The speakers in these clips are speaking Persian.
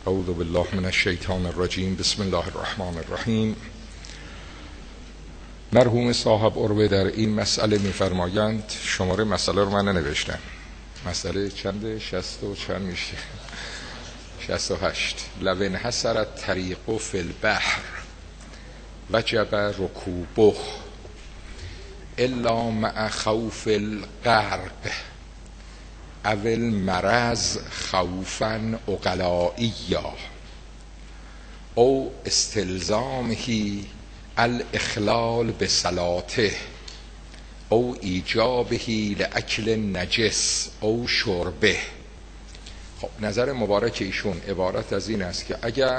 اعوذ بالله من الشیطان الرجیم. بسم الله الرحمن الرحیم. مرحوم صاحب عروه در این مسئله می‌فرمایند، شماره مسئله رو من ننوشتم، مسئله چنده؟ 60 و چند میشه؟ 68. لو انحصر الطریق فی البحر وجب رکوبه الا مع خوف الغرق او المرض خوفا عقلائیا او استلزامه الاخلال بصلاته او ایجابه لاکل نجس او شربه. خب نظر مبارک ایشون عبارت از این است که اگر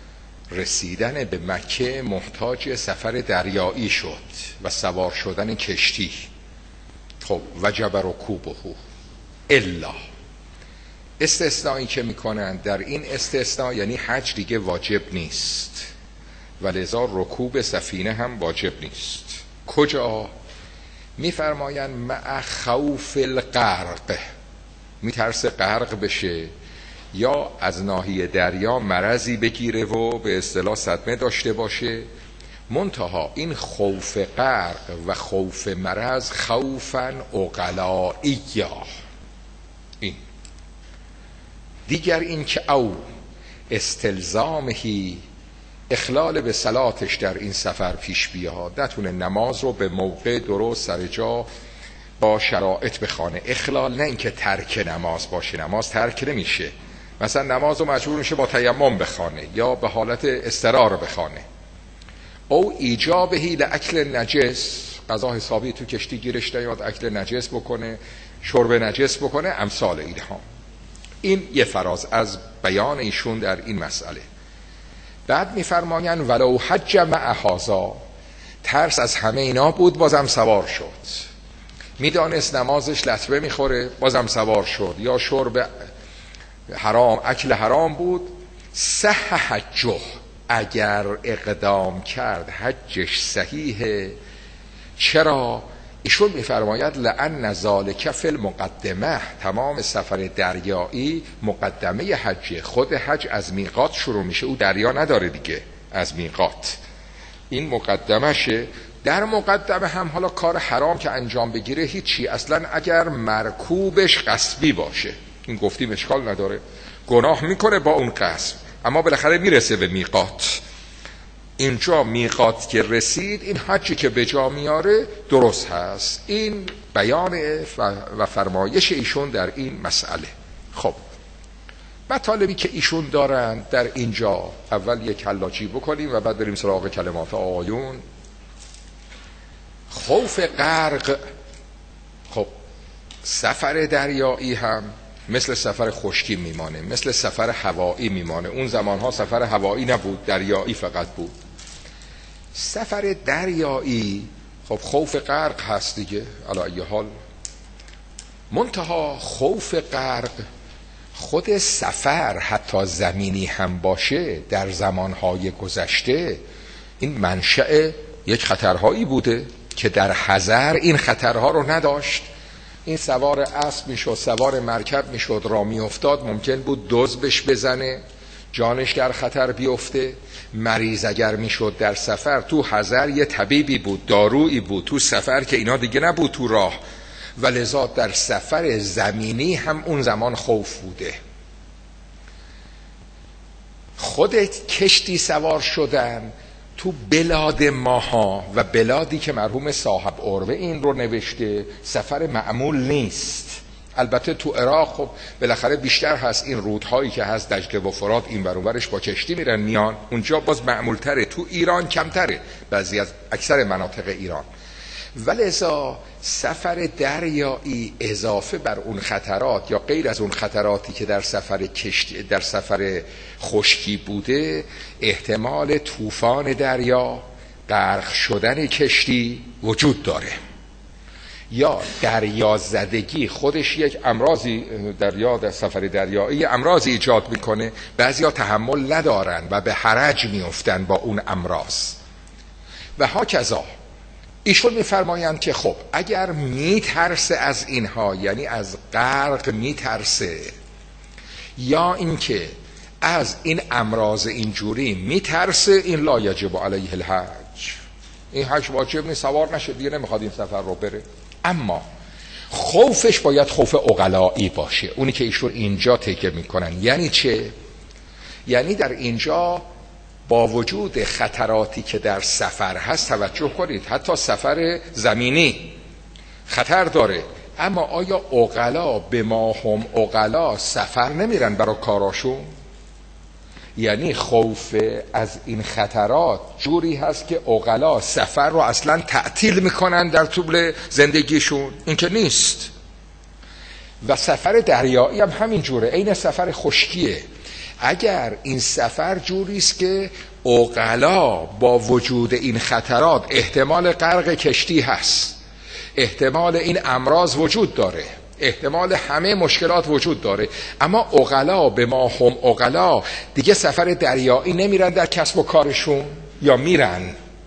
رسیدن به مکه محتاج سفر دریایی شد و سوار شدن کشتی، خب وجب رکوبه، الا استثنایی که میکنند در این استثناء یعنی حج دیگه واجب نیست و لذا رکوب سفینه هم واجب نیست. کجا؟ میفرمایند مع خوف الغرق، میترسه غرق بشه یا از ناحیه دریا مرضی بگیره و به اصطلاح صدمه داشته باشه. منتها این خوف غرق و خوف مرض خوفا عقلائیا، این دیگر این که او استلزامهی اخلال به صلاتش در این سفر پیش بیاد، نتونه نماز رو به موقع درست سر جا با شرایط بخوانه. اخلال نه اینکه ترک نماز باشه، نماز ترک نمیشه، مثلا نماز رو مجبور میشه با تیمم بخوانه یا به حالت اضطرار بخوانه. او ایجابهی لاکل نجس، غذا حسابی تو کشتی گیرش نیاد، اکل نجس بکنه، شرب نجس بکنه، امثال اینها. این یه فراز از بیان ایشون در این مسئله. بعد میفرمایند ولو حج مع هذا، ترس از همه اینا بود بازم سوار شد، میدانست نمازش لطمه میخوره بازم سوار شد، یا شرب حرام اکل حرام بود، صح حجه، اگر اقدام کرد حجش صحیحه. چرا؟ ایشون میفرماید لأن ذالک فی المقدمه، تمام سفر دریایی مقدمه حج، خود حج از میقات شروع میشه، او دریا نداره دیگه، از میقات این مقدمشه. در مقدمه هم حالا کار حرام که انجام بگیره هیچی، اصلا اگر مرکوبش غصبی باشه این گفتیم اشکال نداره، گناه میکنه با اون غصب، اما بالاخره میرسه به میقات. اینجا میقات که رسید، این حجی که به جا میاره درست هست. این بیان و فرمایش ایشون در این مسئله. خب مطالبی که ایشون دارن در اینجا، اول یک حلاجی بکنیم و بعد بریم سراغ کلمات آیون. خوف غرق، خب سفر دریایی هم مثل سفر خشکی میمانه، مثل سفر هوایی میمانه. اون زمانها سفر هوایی نبود، دریایی فقط بود. سفر دریایی خب خوف غرق هست دیگه علی ای حال. منتها خوف غرق خود سفر حتی زمینی هم باشه در زمانهای گذشته، این منشأ یک خطرهایی بوده که در حضر این خطرها رو نداشت. این سوار اسب میشد، سوار مرکب میشد، را میافتاد، ممکن بود دزد بهش بزنه، جانش در خطر بیفته. مریض اگر میشد در سفر، تو حضر یه طبیبی بود، دارویی بود، تو سفر که اینا دیگه نبود تو راه، و لذا در سفر زمینی هم اون زمان خوف بوده. خودت کشتی سوار شدن تو بلاد ماها و بلادی که مرحوم صاحب عروه این رو نوشته سفر معمول نیست. البته تو عراق خب بالاخره بیشتر هست، این رودهایی که هست دجله و فرات این ور اونورش با کشتی میرن میان، اونجا باز معمول تره. تو ایران کمتره، بعضی از اکثر مناطق ایران. ولذا سفر دریایی اضافه بر اون خطرات یا غیر از اون خطراتی که در سفر کشتی، در سفر خشکی بوده، احتمال طوفان دریا، غرق شدن کشتی وجود داره، یا دریا زدگی خودش یک امراضی، دریا در سفر دریایی امراضی ایجاد میکنه. بعضیا تحمل ندارن و به حرج میافتن با اون امراض و هاکذا. ایشون میفرمایند که خب اگر میترسه از اینها، یعنی از غرق میترسه، یا اینکه از این امراض اینجوری میترسه، این لا یجب علیه الحج، این حج واجب نیست، سوار نشه دیگه، نمیخواد این سفر رو بره. اما خوفش باید خوف عقلایی باشه، اونی که ایشون اینجا تکیه میکنن. یعنی چه؟ یعنی در اینجا با وجود خطراتی که در سفر هست، توجه کنید حتی سفر زمینی خطر داره، اما آیا عقلا به ما هم عقلا سفر نمیرن برای کاراشون؟ یعنی خوف از این خطرات جوری هست که عقلا سفر رو اصلا تعطیل میکنن در طول زندگیشون، این که نیست. و سفر دریایی هم همین جوره، عین سفر خشکیه. اگر این سفر جوری است که عقلا با وجود این خطرات احتمال غرق کشتی هست، احتمال این امراض وجود داره، احتمال همه مشکلات وجود داره، اما عقلا به ما هم عقلا دیگه سفر دریایی نمیرن در کسب و کارشون یا میرن؟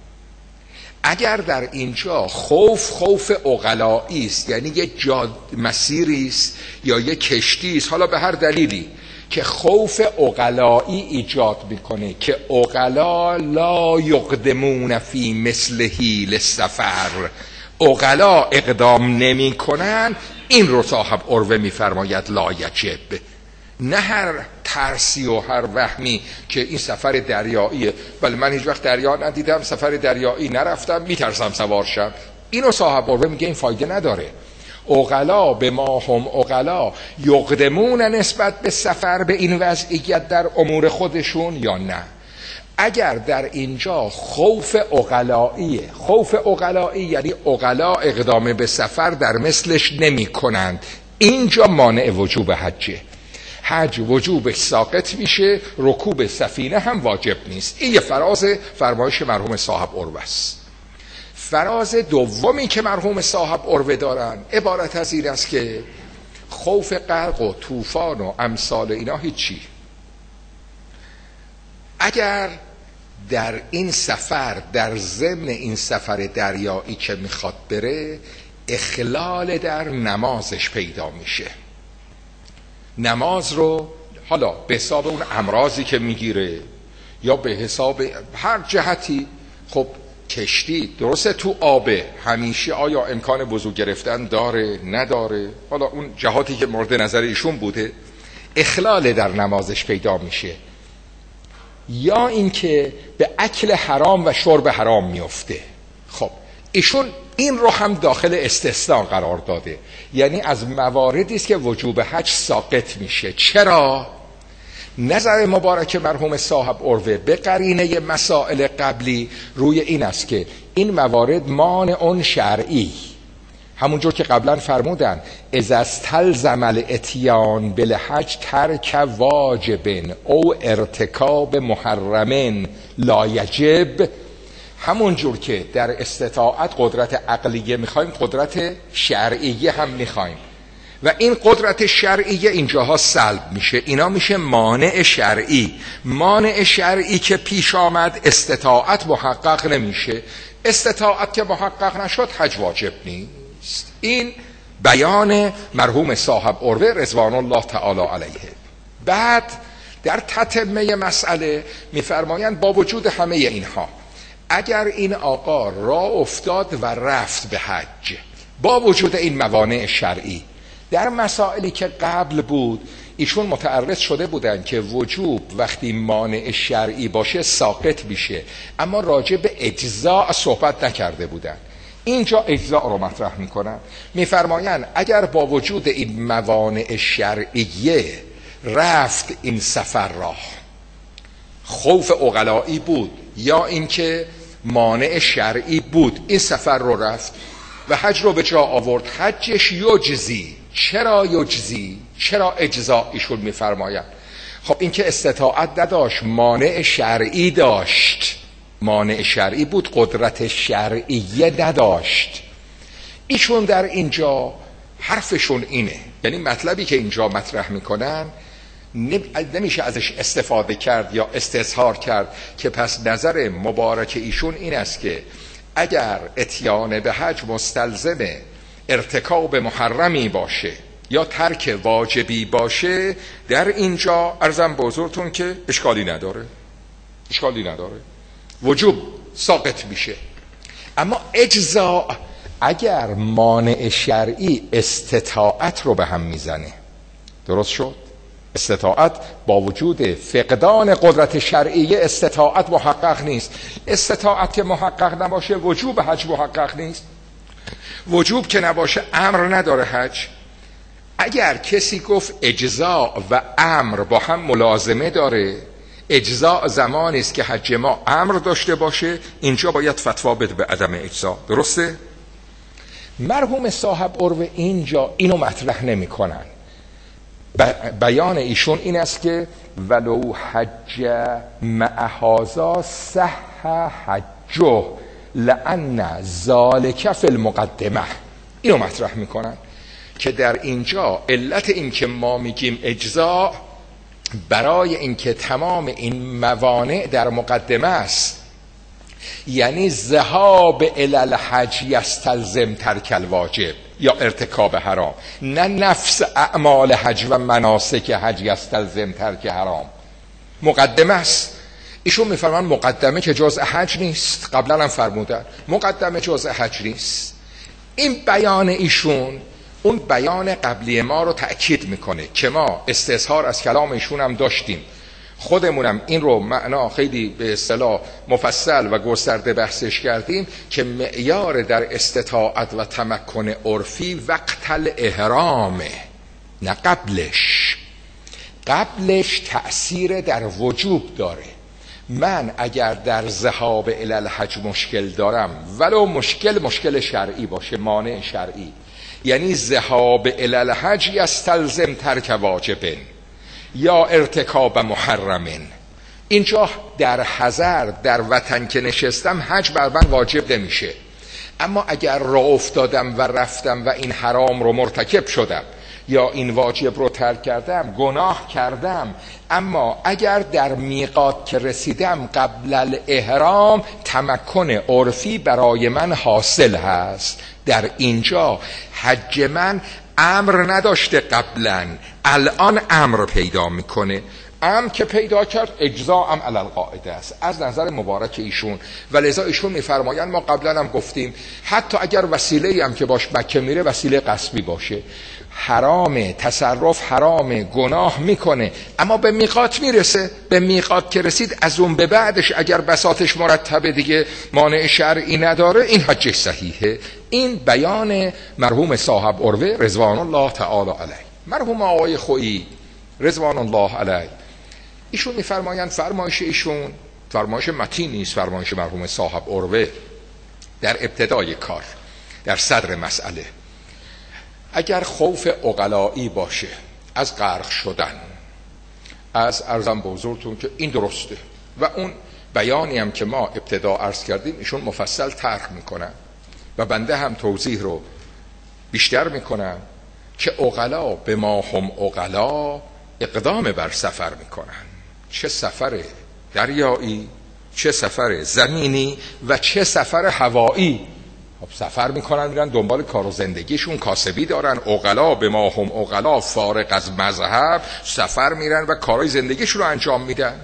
اگر در اینجا خوف عقلایی است، یعنی یه مسیری است یا یه کشتی است، حالا به هر دلیلی که خوف عقلایی ایجاد میکنه که عقلا لا یقدمون فی مثلهی للسفر، عقلا اقدام نمی کنن، این رو صاحب عروه میفرماید لا یجب. نه هر ترسی و هر وهمی که این سفر دریاییه، ولی من هیچ وقت دریا ندیدم، سفر دریایی نرفتم، میترسم سوار شم، اینو صاحب عروه میگه این فایده نداره. عقلا به ما هم عقلا یقدمون نسبت به سفر به این وضعیت در امور خودشون یا نه؟ اگر در اینجا خوف عقلاییه، خوف عقلایی یعنی عقلا اقدام به سفر در مثلش نمی کنند، اینجا مانع وجوب حجه، حج وجوبش ساقط میشه، رکوب سفینه هم واجب نیست. این یه فراز فرمایش مرحوم صاحب عروه است. فراز دومی که مرحوم صاحب عروه دارن عبارت از این است که خوف غرق و طوفان و امثال اینا هیچی. اگر در این سفر، در ضمن این سفر دریایی که میخواد بره، اخلال در نمازش پیدا میشه، نماز رو حالا به حساب اون امراضی که میگیره یا به حساب هر جهتی، خب کشتی درسته تو آبه، همیشه آیا امکان وضو گرفتن داره نداره، حالا اون جهاتی که مورد نظر ایشون بوده، اخلال در نمازش پیدا میشه، یا اینکه به اکل حرام و شرب حرام میفته. خب ایشون این رو هم داخل استثناء قرار داده، یعنی از مواردی است که وجوب حج ساقط میشه. چرا؟ نظر مبارک مرحوم صاحب عروه به قرینه مسائل قبلی روی این است که این موارد مانع شرعی، همونجور که قبلا فرمودن اذا استلزم الاتیان بالحج ترک واجب او ارتکاب محرم لا یجب، همونجور که در استطاعت قدرت عقلیه میخوایم، قدرت شرعیه هم میخوایم و این قدرت شرعیه اینجاها سلب میشه، اینا میشه مانع شرعی. مانع شرعی که پیش آمد استطاعت محقق نمیشه، استطاعت که محقق نشد حج واجب نیست. این بیان مرحوم صاحب عروه رضوان الله تعالی علیه. بعد در تتمه مسئله میفرمایند با وجود همه اینها، اگر این آقا راه افتاد و رفت به حج با وجود این موانع شرعی، در مسائلی که قبل بود ایشون متعرض شده بودن که وجوب وقتی مانع شرعی باشه ساقط میشه، اما راجع به اجزاء صحبت نکرده بودن. اینجا اجزاء رو مطرح میکنن، میفرمایند اگر با وجود این موانع شرعیه رفت این سفر راه، خوف عقلایی بود یا اینکه مانع شرعی بود، این سفر رو رفت و حج رو به جا آورد، حجش یجزی. چرا یجزی؟ چرا اجزا ایشون میفرمایند؟ خب این که استطاعت نداشت، مانع شرعی داشت، مانع شرعی بود، قدرت شرعیه نداشت. ایشون در اینجا حرفشون اینه، یعنی مطلبی که اینجا مطرح میکنن نمیشه ازش استفاده کرد یا استظهار کرد که پس نظر مبارک ایشون این است که اگر اتیان به حج مستلزم ارتکاب محرمی باشه یا ترک واجبی باشه، در اینجا عرضم به حضورتون که اشکالی نداره، وجوب ساقط میشه. اما اجزاء اگر مانع شرعی استطاعت رو به هم میزنه، درست شد؟ استطاعت با وجود فقدان قدرت شرعی استطاعت محقق نیست. استطاعت که محقق نباشه وجوب حج محقق نیست. وجوب که نباشه امر نداره حج. اگر کسی گفت اجزاء و امر با هم ملازمه داره، اجزاء زمانی است که حج ما امر داشته باشه، اینجا باید فتوا بده به عدم اجزاء. درسته؟ مرحوم صاحب عروه اینجا اینو مطرح نمی کنن. بیان ایشون این است که ولو حج مع هذا صح حجه لأن ذلك فی المقدمه. اینو مطرح میکنن که در اینجا علت این که ما میگیم اجزاء برای اینکه تمام این موانع در مقدمه است، یعنی ذهاب الی الحج یستلزم ترک الواجب یا ارتکاب حرام، نه نفس اعمال حج و مناسک حج یستلزم ترک حرام. مقدمه است. ایشون میفرمان مقدمه که جزء حج نیست، قبلا هم فرمودن مقدمه جزء حج نیست. این بیان ایشون اون بیان قبلی ما رو تأکید میکنه که ما استظهار از کلام ایشون هم داشتیم، خودمونم این رو معنا خیلی به اصطلاح مفصل و گسترده بحثش کردیم که معیار در استطاعت و تمکن عرفی وقت الاحرامه، نه قبلش تأثیر در وجوب داره. من اگر در ذهاب الی الحج مشکل دارم، ولو مشکل شرعی باشه، مانع شرعی، یعنی ذهاب الی الحج یستلزم ترک واجب یا ارتکاب محرم، اینجا در حضر در وطن که نشستم حج بر من واجب نمیشه. اما اگر راه افتادم و رفتم و این حرام رو مرتکب شدم یا این واجب رو ترک کردم، گناه کردم، اما اگر در میقات که رسیدم قبل الاحرام تمکن عرفی برای من حاصل هست، در اینجا حج من امر نداشته قبلا، الان امر پیدا میکنه. امر که پیدا کرد اجزا هم علی القاعده است از نظر مبارک ایشون. و لذا ایشون میفرمایند ما قبلا هم گفتیم حتی اگر وسیله هم که باش مکه میره وسیله غصبی باشه، حرام تصرف، حرام گناه میکنه، اما به میقات میرسه، به میقات که رسید از اون به بعدش اگر بساطش مرتبه دیگه مانع شرعی نداره، این حج صحیحه. این بیان مرحوم صاحب عروه رضوان الله تعالی علیه. مرحوم آقای خویی رضوان الله علیه ایشون میفرمایند فرمایش ایشون فرمایش متین نیست، فرمایش مرحوم صاحب عروه در ابتدای کار در صدر مسئله، اگر خوف عقلایی باشه از غرق شدن، از ارزم به حضورتون که این درسته و اون بیانی هم که ما ابتدا عرض کردیم ایشون مفصل طرح میکنن و بنده هم توضیح رو بیشتر میکنم که عقلا به ما هم عقلا اقدام بر سفر میکنن، چه سفر دریایی، چه سفر زمینی و چه سفر هوایی. خب سفر میکنن میرن دنبال کار و زندگیشون، کاسبی دارن. عقلا به ما هم عقلا فارغ از مذهب سفر میرن و کارهای زندگیشون رو انجام میدن.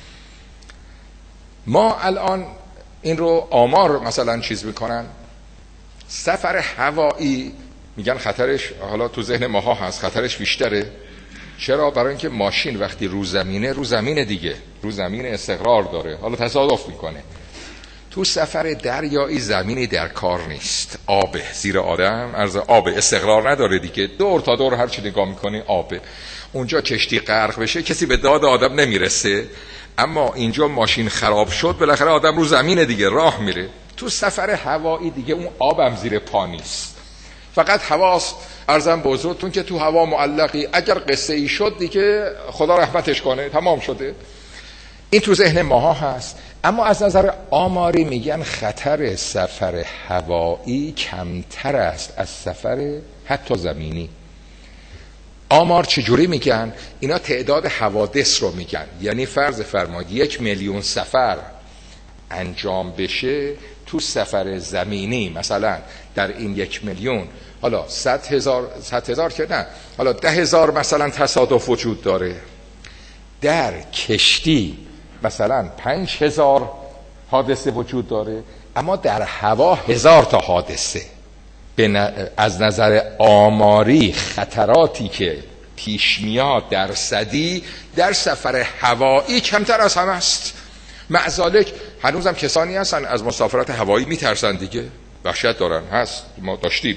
ما الان این رو آمار مثلا چیز میکنن، سفر هوایی میگن خطرش حالا تو ذهن ماها هست، خطرش بیشتره. چرا؟ برای اینکه ماشین وقتی رو زمینه دیگه، رو زمین استقرار داره، حالا تصادف میکنه. تو سفر دریایی زمینی در کار نیست، آبه زیر آدم، عرض آب استقرار نداره دیگه، دور تا دور هر چی نگاه میکنی آبه. اونجا کشتی غرق بشه کسی به داد آدم نمیرسه، اما اینجا ماشین خراب شد بالاخره آدم رو زمینه دیگه، راه میره. تو سفر هوایی دیگه اون آبم زیر پا نیست، فقط هواست. عرضم به حضورتون که تو هوا معلقی، اگر قصه ای شد دیگه خدا رحمتش کنه، تمام شده. این تو ذهن ماها هست. اما از نظر آماری میگن خطر سفر هوایی کمتر است از سفر حتی زمینی. آمار چجوری میگن؟ اینا تعداد حوادث رو میگن، یعنی فرض فرمایید 1 میلیون سفر انجام بشه تو سفر زمینی، مثلا در این 1 میلیون حالا 100,000 که نه، حالا 10,000 مثلا تصادف وجود داره، در کشتی مثلا 5,000 حادثه وجود داره، اما در هوا 1000 تا حادثه. از نظر آماری خطراتی که پیش میاد درصدی در سفر هوایی کمتر از همه است. معذالک هنوزم کسانی هستن از مسافرت هوایی میترسن دیگه، وحشت دارن، هست، ما داشتیم.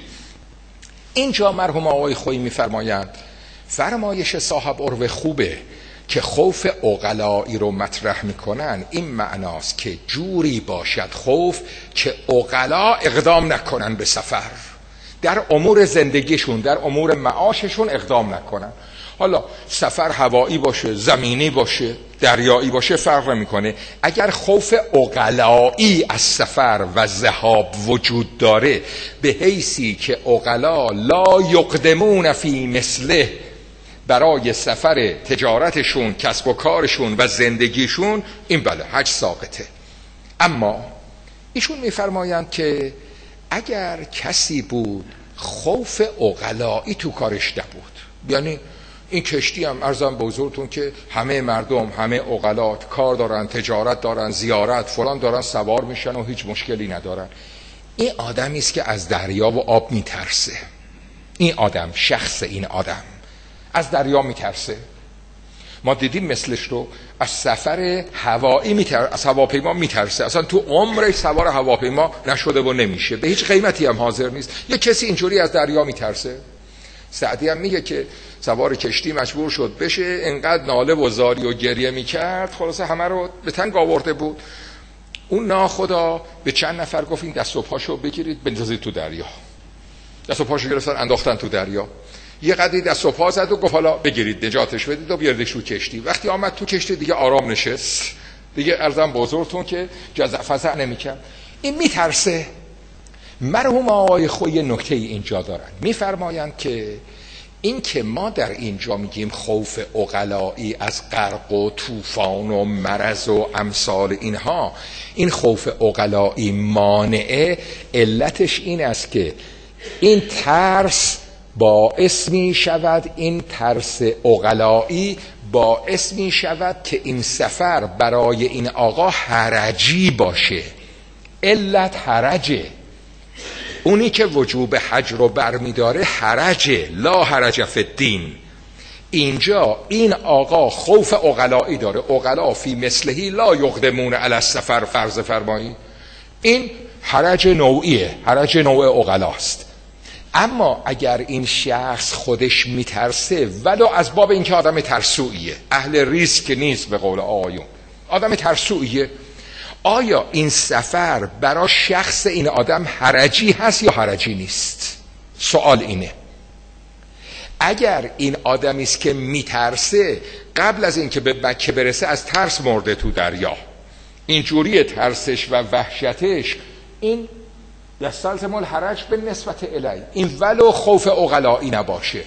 اینجا مرحوم آقای خویی میفرمایند فرمایش صاحب عروه خوبه که خوف عقلایی رو مطرح میکنن. این معناست که جوری باشد خوف که عقلا اقدام نکنن به سفر، در امور زندگیشون، در امور معاششون اقدام نکنن. حالا سفر هوایی باشه، زمینی باشه، دریایی باشه، فرق نمیکنه. اگر خوف عقلایی از سفر و ذهاب وجود داره به حیثی که عقلا لا یقدمون فی مثله، برای سفر تجارتشون، کسب و کارشون و زندگیشون، این بله حج ساقطه. اما ایشون میفرمایند که اگر کسی بود خوف عقلایی تو کارش نبود، یعنی این کشتی هم عرضم به حضورتون که همه مردم، همه عقلا کار دارن، تجارت دارن، زیارت فلان دارن، سوار میشن و هیچ مشکلی ندارن، این آدمی است که از دریا و آب میترسه. این آدم، شخص این آدم از دریا میترسه. ما دیدیم مثلش رو از سفر هوایی میترسه، از هواپیما میترسه، اصلا تو عمرش سوار هواپیما نشده و نمیشه، به هیچ قیمتی هم حاضر نیست. یه کسی اینجوری از دریا میترسه. سعدی هم میگه که سوار کشتی مجبور شد بشه، انقدر ناله و زاری و گریه میکرد، خلاصه همه رو به تنگ آورده بود. اون ناخدا به چند نفر گفت این دست و پاشو بگیرید بندازید تو دریا. دست و پاشو گرفتن انداختن تو دریا. یه قدری دست و پا زد و گفت حالا بگیرید نجاتش بدید و بیاردش تو کشتی. وقتی آمد تو کشتی دیگه آرام نشست، دیگه عرضم بزرگتون که جزع فزع نمیکرد. این میترسه. مرحوم آقای خویی نکته اینجا دارن، میفرمایند که این که ما در اینجا میگیم خوف عقلایی از غرق و طوفان و مرض و امثال اینها، این خوف عقلایی مانعه، علتش این است که این ترس باعث می شود، این ترس عقلایی باعث می شود که این سفر برای این آقا حرجی باشه. علت حرجه. اونی که وجوب حج رو برمیداره حرجه، لا حرج فی الدین. اینجا این آقا خوف عقلایی داره. عقلا فی مثلهی لا یقدمون علی السفر فرض فرمایی، این حرج نوعیه، حرج نوع عقلاست. اما اگر این شخص خودش میترسه، ولو از باب اینکه آدم ترسویه، اهل ریسک نیست به قول آیون، آدم ترسویه، آیا این سفر برای شخص این آدم حرجی هست یا حرجی نیست؟ سوال اینه. اگر این آدمی است که میترسه، قبل از اینکه به مکه برسه از ترس مرده تو دریا، اینجوری ترسش و وحشتش، این یستلزم الحرج به نسبت الی، این ولو خوف عقلایی نباشه.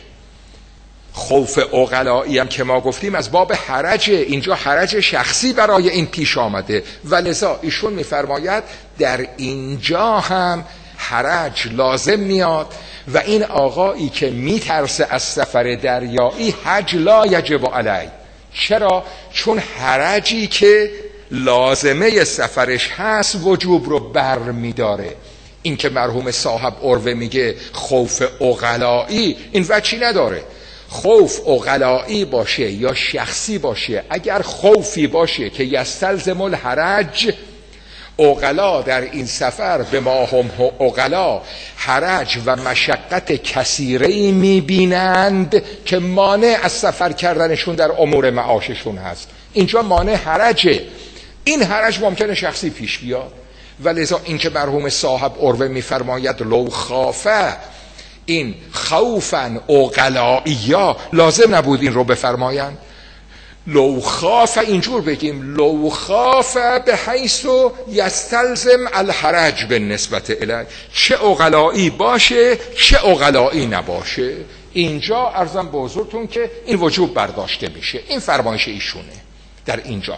خوف عقلایی هم که ما گفتیم از باب حرجه، اینجا حرج شخصی برای این پیش آمده و لذا ایشون میفرماید در اینجا هم حرج لازم میاد و این آقایی که میترسه از سفر دریایی حج لا یجب علی. چرا؟ چون حرجی که لازمه سفرش هست وجوب رو بر میداره. این که مرحوم صاحب عروه میگه خوف عقلایی، این وجهی نداره. خوف عقلایی باشه یا شخصی باشه، اگر خوفی باشه که یستلزم الحرج، عقلا در این سفر به ما هم عقلا حرج و مشقت کثیری میبینند که مانع از سفر کردنشون در امور معاششون هست. اینجا مانع حرجه. این حرج ممکنه شخصی پیش بیاد و لذا این که مرحوم صاحب عروه میفرماید لو خافه، این خوفا عقلائیا، لازم نبود این رو بفرمایند. لو خاف اینجور بگیم، لو خاف به حیث یستلزم الحرج به نسبت الی، چه عقلایی باشه چه عقلایی نباشه، اینجا عرضم به حضورتون که این وجوب برداشته میشه. این فرمایش ایشونه در اینجا.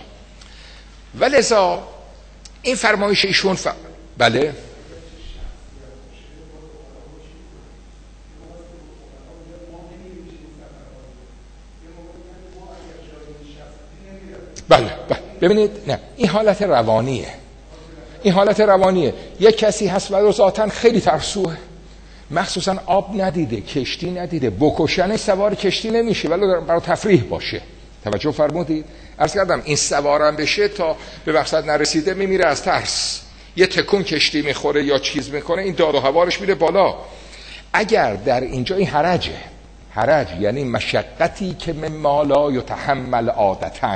ولذا این فرمایش ایشون بله ببینید نه، این حالت روانیه. این حالت روانیه. یک کسی هست و ذاتاً خیلی ترسوه، مخصوصا آب ندیده، کشتی ندیده، بکشنش سوار کشتی نمیشه ولی برای تفریح باشه. توجه فرمودید؟ عرض کردم این سوارم بشه تا به مقصد نرسیده میمیره از ترس، یه تکون کشتی میخوره یا چیز میکنه این داد و هوارش میره بالا. اگر در اینجا این حرج یعنی مشقتی که من ما لا یتحمل عادتاً،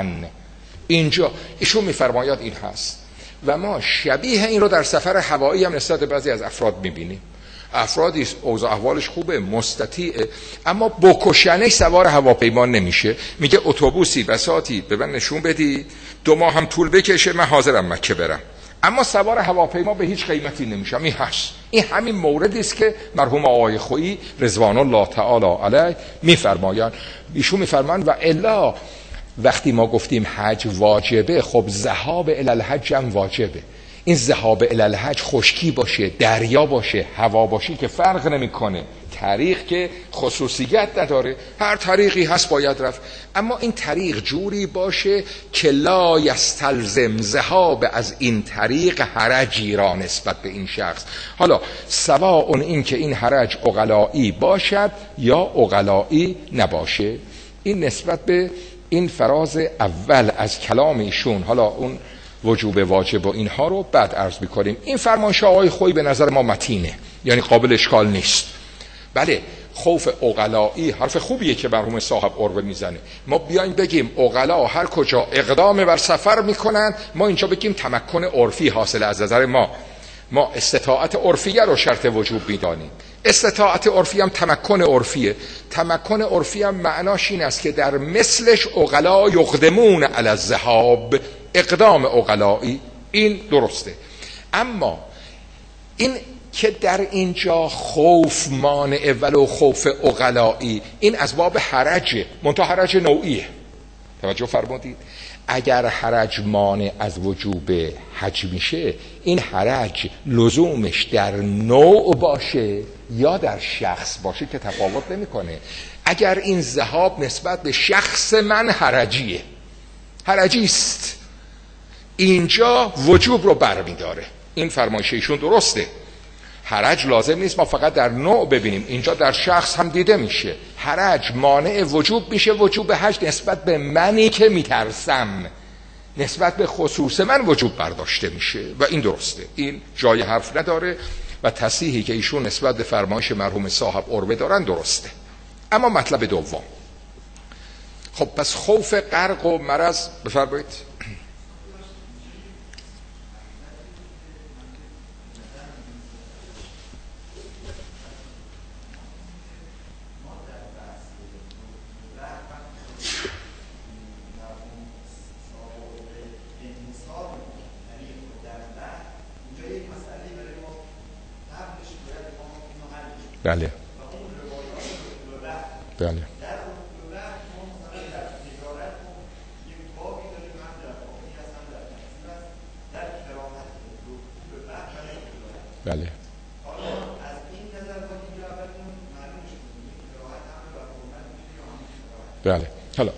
اینجا ایشون میفرماید این هست و ما شبیه این رو در سفر هوایی هم نسبت بعضی از افراد میبینیم. افرادی اوضاع احوالش خوبه، مستطیعه، اما بکشنش سوار هواپیما نمیشه. میگه اتوبوسی بساطی به من نشون بدی 2 ماه هم طول بکشه من حاضرم مکه برم، اما سوار هواپیما به هیچ قیمتی نمیشم. این هست، این همین موردی است که مرحوم آقای خویی رضوان الله تعالی علیه میفرمایند. ایشون میفرمایند و الا وقتی ما گفتیم حج واجبه، خب ذهاب الی الحج هم واجبه. این ذهاب الی الحج خشکی باشه، دریا باشه، هوا باشه که فرق نمیکنه. طریق که خصوصیت نداره، هر طریقی هست باید رفت، اما این طریق جوری باشه که لا یستلزم ذهاب از این طریق حرجی را نسبت به این شخص. حالا سواء این که این حرج عقلائی باشد یا عقلائی نباشه. این نسبت به این فراز اول از کلام ایشون. حالا اون وجوب واجب و اینها رو بعد عرض می‌کنیم. این فرمانشاه آقای خویی به نظر ما متینه، یعنی قابل اشکال نیست. بله خوف عقلائی حرف خوبیه که مرحوم صاحب عروه میزنه. ما بیایم بگیم عقلا هر کجا اقدام بر سفر میکنن، ما اینجا بگیم تمکن عرفی حاصل از نظر ما استطاعت عرفیه رو شرط وجوب میدانیم. استطاعت عرفی هم تمکن عرفیه. تمکن عرفی هم معناش این است که در مثلش عقلا یقدمون علی الذهاب، اقدام عقلائی، این درسته. اما این که در اینجا خوف مانع ولو خوف عقلائی، این از باب حرجه، منتها حرج نوعیه. توجه فرمودید؟ اگر حرج مانع از وجوب حج میشه، این حرج لزومش در نوع باشه یا در شخص باشه که تفاوت نمیکنه. اگر این ذهاب نسبت به شخص من حرجی است، اینجا وجوب رو برمیداره. این فرمایش ایشون درسته. حرج لازم نیست ما فقط در نوع ببینیم، اینجا در شخص هم دیده میشه. حرج مانع وجوب میشه، وجوب حج نسبت به منی که میترسم، نسبت به خصوص من وجوب برداشته میشه و این درسته. این جای حرف نداره و تصحیحی که ایشون نسبت به فرمایش مرحوم صاحب عروه دارن درسته. اما مطلب دوم، خب پس خوف غرق و مرض بفرمایید. بله بله بله بله. حالا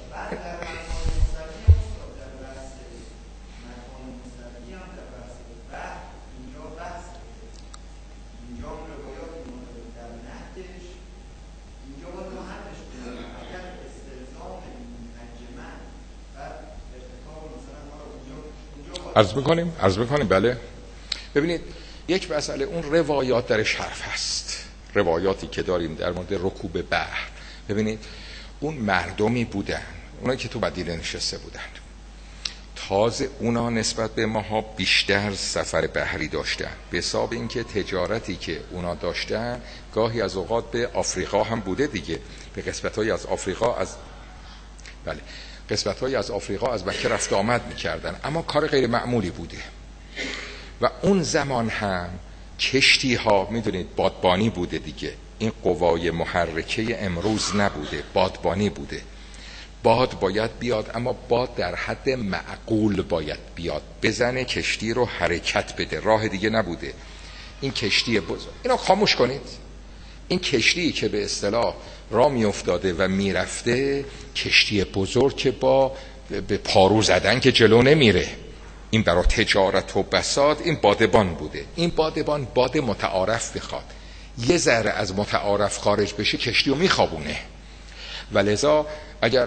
عرض میکنیم. بله ببینید، یک مسئله اون روایات درش حرف هست. روایاتی که داریم در مورد رکوب بحر، ببینید اون مردمی بودن، اونایی که تو مدینه نشسته بودن، تازه اونا نسبت به ماها بیشتر سفر بحری داشتن، به حساب اینکه تجارتی که اونا داشتن گاهی از اوقات به آفریقا هم بوده دیگه، به قسمت‌های از آفریقا از آفریقا از مکه رفت آمد می‌کردن، اما کار غیر معمولی بوده. و اون زمان هم کشتی ها میدونید بادبانی بوده دیگه، این قوای محرکه امروز نبوده، بادبانی بوده. باد باید بیاد، اما باد در حد معقول باید بیاد، بزنه کشتی رو حرکت بده، راه دیگه نبوده. این کشتی بزرگ، اینو خاموش کنید، این کشتی که به اصطلاح راه می افتاده و می رفته، کشتی بزرگ که با به پارو زدن که جلو نمیره. این برای تجارت و بساط این بادبان بوده. این بادبان باد متعارف بخواد، یه ذره از متعارف خارج بشه کشتی رو میخوابونه. ولذا اگر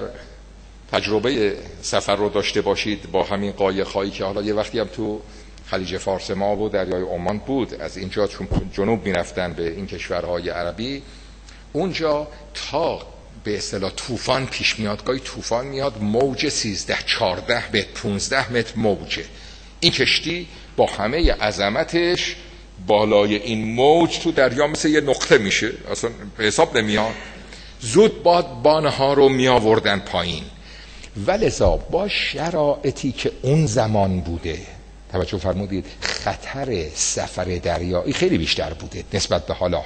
تجربه سفر رو داشته باشید با همین قایق‌هایی که حالا یه وقتی هم تو خلیج فارس ما و دریای عمان بود، از اینجا چون جنوب میرفتن به این کشورهای عربی، اونجا تا به اصطلاح طوفان پیش میاد، گاهی طوفان میاد موج 13 14 متر 15 متر موجه. این کشتی با همه عظمتش بالای این موج تو دریا مثل یه نقطه میشه، اصلا به حساب نمیاد. زود بادبانها رو میآوردن پایین. ولذا با شرایطی که اون زمان بوده، توجه فرمودید، خطر سفر دریایی خیلی بیشتر بوده نسبت به حالا.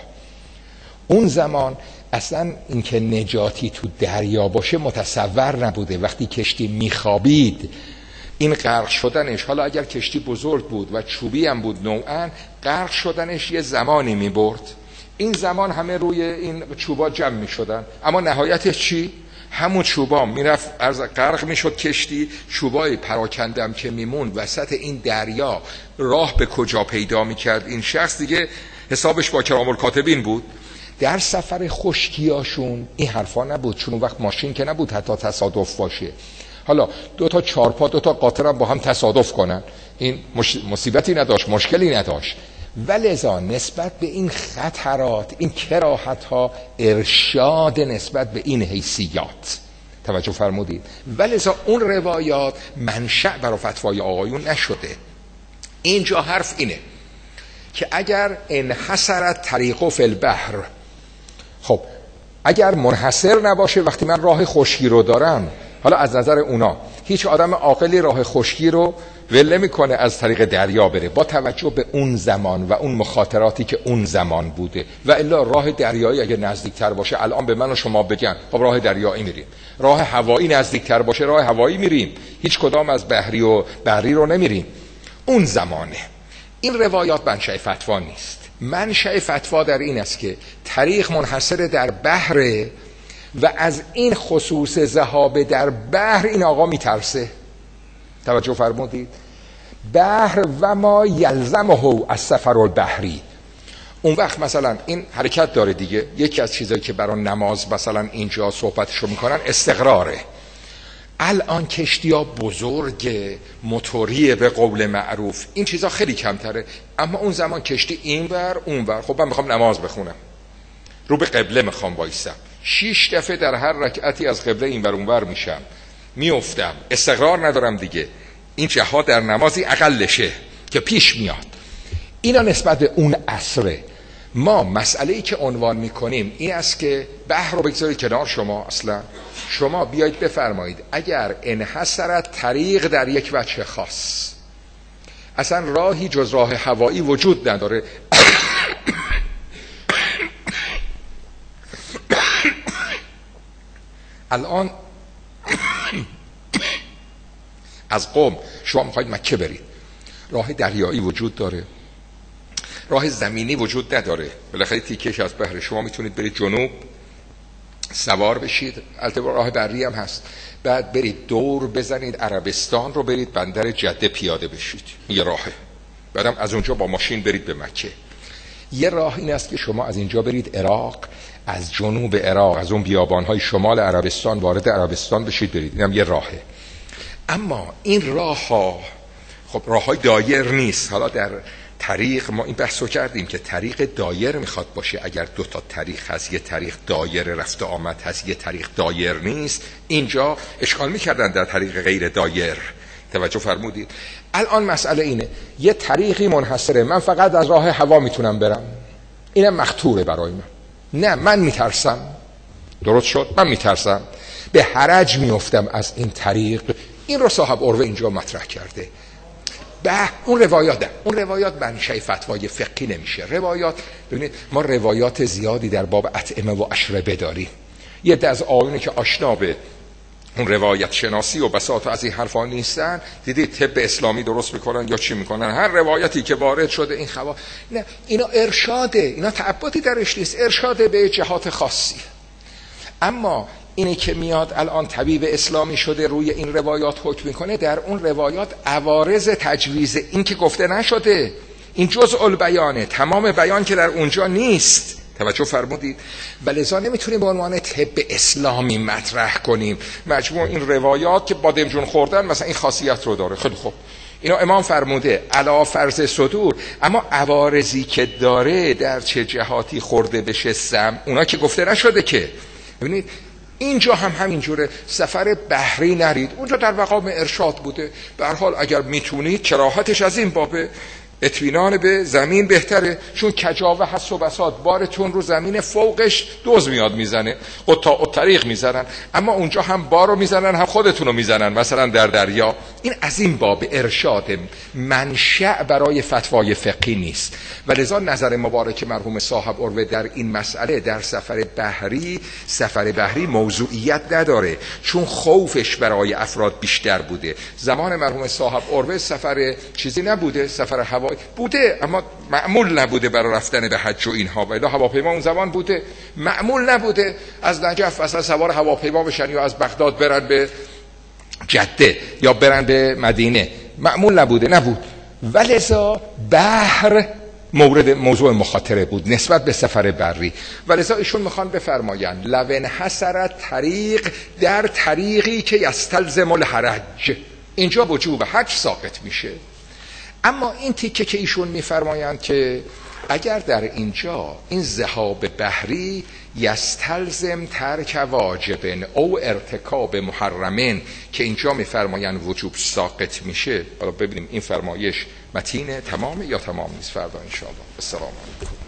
اون زمان اصلا اینکه نجاتی تو دریا باشه متصور نبوده. وقتی کشتی میخوابید این غرق شدنش، حالا اگر کشتی بزرگ بود و چوبی هم بود نوعا، غرق شدنش یه زمانی میبرد. این زمان همه روی این چوبا جمع میشدن، اما نهایتش چی؟ همون چوبا میرفت از غرق میشد کشتی، چوبای پراکندم که میمون وسط این دریا راه به کجا پیدا میکرد این شخص دیگه حسابش با کرام الکاتبین بود. در سفر خشکیاشون این حرفا نبود، چون اون وقت ماشین که نبود حتی تصادف باشه. حالا دو تا چارپا دو تا قاطر هم با هم تصادف کنن، این مصیبتی نداشت، مشکلی نداشت. ولذا نسبت به این خطرات، این کراهت ها ارشاد نسبت به این حیثیات، توجه فرمودید. ولذا اون روایات منشأ برای فتوای آقایون نشده. اینجا حرف اینه که اگر انحصرت طریق فی البحر، خب اگر منحصر نباشه، وقتی من راه خشکی رو دارم، حالا از نظر اونا هیچ آدم عاقلی راه خشکی رو ول نمی‌کنه از طریق دریا بره، با توجه به اون زمان و اون مخاطراتی که اون زمان بوده. و الا راه دریایی اگه نزدیکتر باشه، الان به من و شما بگن خب راه دریایی میریم، راه هوایی نزدیکتر باشه راه هوایی میریم، هیچ کدام از بحری و بحری رو نمیریم. اون زمانه. این روایات منشأ فتوا نیست. منشأ فتوا در این است که طریق منحصر در بحر و از این خصوص ذهاب در بحر این آقا میترسه. توجه فرمودید؟ بحر و ما یلزمه از سفر البحری. اون وقت مثلا این حرکت داره دیگه. یکی از چیزایی که برای نماز مثلا اینجا صحبتشو میکنن استقراره. الان کشتی ها بزرگ، موتوریه به قول معروف، این چیزا خیلی کمتره. اما اون زمان کشتی اینور اونور. خب من میخوام نماز بخونم، رو به قبله میخوام وایسم، 6 دفعه در هر رکعتی از قبله اینور اونور میشم، میافتم، استقرار ندارم دیگه. این جهاد در نمازی اقلشه که پیش میاد. اینا نسبت به اون عصره. ما مسئله‌ای که عنوان میکنیم این است که بحر رو بگذارید کنار. شما بیایید بفرمایید اگر انحصرت طریق در یک وجه خاص، اصلا راهی جز راه هوایی وجود نداره. الان از قم شما میخواید مکه برید، راه دریایی وجود داره، راه زمینی وجود نداره. بالاخره تیکش از بحر. شما میتونید برید جنوب سوار بشید، البته راه بری هم هست، بعد برید دور بزنید عربستان رو برید بندر جده پیاده بشید، یه راهه. بعدم از اونجا با ماشین برید به مکه. یه راه این است که شما از اینجا برید عراق، از جنوب عراق از اون بیابان‌های شمال عربستان وارد عربستان بشید برید، اینم یه راهه. اما این راه‌ها خب راه‌های دایر نیست. حالا در طریق ما این بحثو کردیم که طریق دایر میخواد باشه. اگر 2 تا طریق هست، یه طریق دایر رفت آمد هست، یه طریق دایر نیست، اینجا اشکال میکردن در طریق غیر دایر. توجه فرمودید؟ الان مسئله اینه یه طریقی منحصره، من فقط از راه هوا میتونم برم، اینم مخطوره برای من. نه، من میترسم. درست شد؟ من میترسم، به حرج میافتم از این طریق. این رو صاحب عروه اینجا مطرح کرده. اون روایات منشأ فتوای فقهی نمیشه. روایات، ببینید ما روایات زیادی در باب اطعمه و اشربه داریم. یه عده از آیونی که آشنا به اون روایت شناسی و بساط از این حرفا نیستن، دیدید طب اسلامی درست میکنن یا چی میکنن، هر روایتی که وارد شده این نه، اینا ارشاده، اینا تعبدی درش نیست، ارشاده به جهات خاصی. اما اینی که میاد الان طبیب اسلامی شده روی این روایات حکم میکنه، در اون روایات عوارض تجویز این که گفته نشده، این جزء البیانه، تمام بیان که در اونجا نیست. توجه فرمودید؟ ولذا نمیتونیم به عنوان طب اسلامی مطرح کنیم مجموع این روایات که بادمجون خوردن مثلا این خاصیت رو داره. خیلی خوب، اینا امام فرموده علا فرض صدور، اما عوارضی که داره در چه جهاتی خورده بشه سم، اونا که گفته نشده که. ببینید اینجا هم همینجوره، سفر بحری نرید، اونجا در مقام ارشاد بوده. به هر حال اگر میتونید کراهتش از این بابه، اطمینان به زمین بهتره، چون کجاوه هست و بساط بارتون رو زمین فوقش دوز میاد میزنه، قطاع الطریق میزنن، اما اونجا هم بارو میزنن هم خودتون رو میزنن، مثلا در دریا. این از این باب ارشاد، منشأ برای فتوای فقهی نیست. ولذا نظر مبارک مرحوم صاحب اروه در این مسئله در سفر بحری موضوعیت نداره، چون خوفش برای افراد بیشتر بوده. زمان مرحوم صاحب اروه سفر چیزی نبوده، سفر هوایی بوده اما معمول نبوده برای رفتن به حج و اینها، ولی هواپیما اون زمان بوده، معمول نبوده از نجف اصلا سوار هواپیما بشن یا از بغداد برن به جده یا برن به مدینه، معمول نبود. ولذا بحر موضوع مخاطره بود نسبت به سفر بری. ولذا ایشون میخوان بفرمایند لو انحصرت طریق، در طریقی که یستلزم الحرج، اینجا وجوب حج ساقط میشه. اما این تیکه که ایشون میفرمایند که اگر در اینجا این ذهاب بحری یستلزم ترک واجبن او ارتکاب محرمن، که اینجا میفرمایند وجوب ساقط میشه. حالا ببینیم این فرمایش متینه تمامه یا تمام نیست، فردا ان شاء الله. السلام علیکم.